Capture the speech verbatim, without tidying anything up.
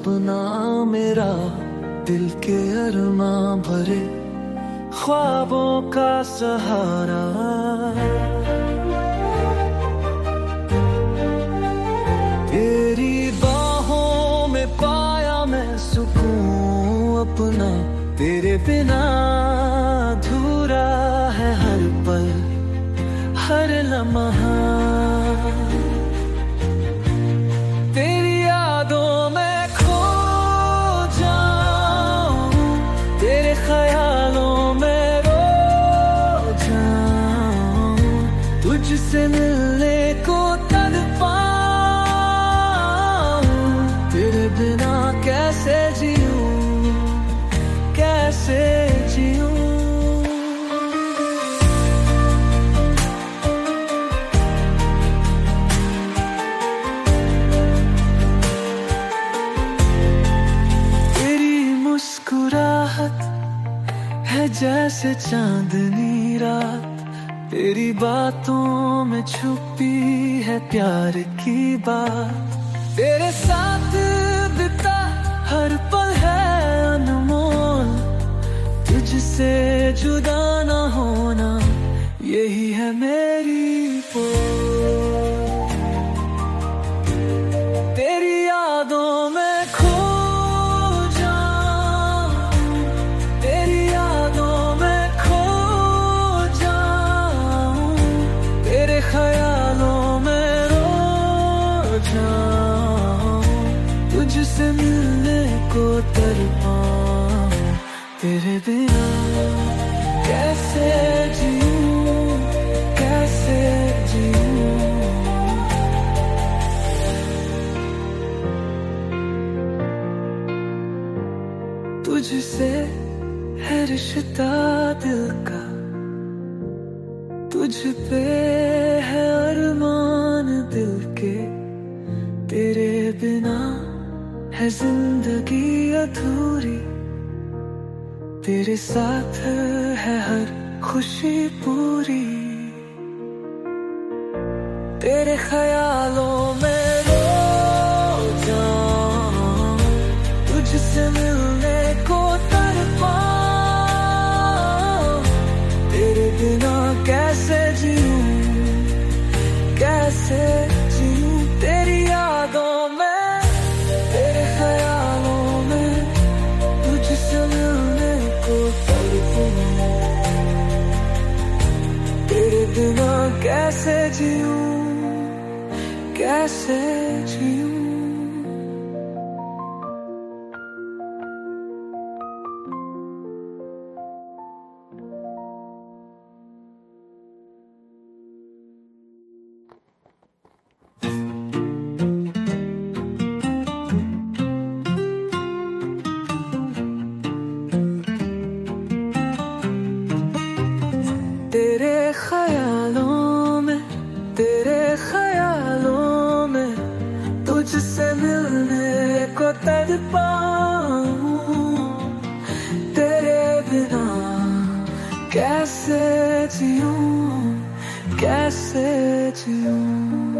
सपना मेरा, दिल के अरमां भरे ख्वाबों का सहारा। तेरी बाहों में पाया मैं सुकून अपना, तेरे बिना अधूरा है हर पल हर लम्हा। तेरी यादों में खो जाऊं, तेरे ख्यालों में रो जाऊं, तुझसे मिलने को तड़पाऊं, तेरे बिना कैसे जीऊं कैसे जीऊं। मुस्कुराहट है जैसे चांदनी रात, तेरी बातों में छुपी है प्यार की बात। तेरे साथ बिता हर पल है अनमोल, तुझसे जुदा ना होना यही है मेरी पोल। तेरी यादों में तुझसे मिलने को तड़पाऊं, तेरे बिना कैसे जीऊं कैसे जीऊं। तुझसे है रिश्ता दिल का, तुझ पे है अरमान दिल के, तेरे बिना है जिंदगी अधूरी, तेरे साथ है हर खुशी पूरी। तेरे ख्यालों में रो जाऊं, तुझसे मिलने को तड़पाऊं, तेरे बिना कैसे जीऊं कैसे जीऊं। तेरी यादों में बिना कैसे जीऊं कैसे जीऊं। तेरे ख्यालों में तेरे ख्यालों में तुझसे मिलने को तड़पाऊं, तेरे बिना कैसे जीऊं कैसे जीऊं।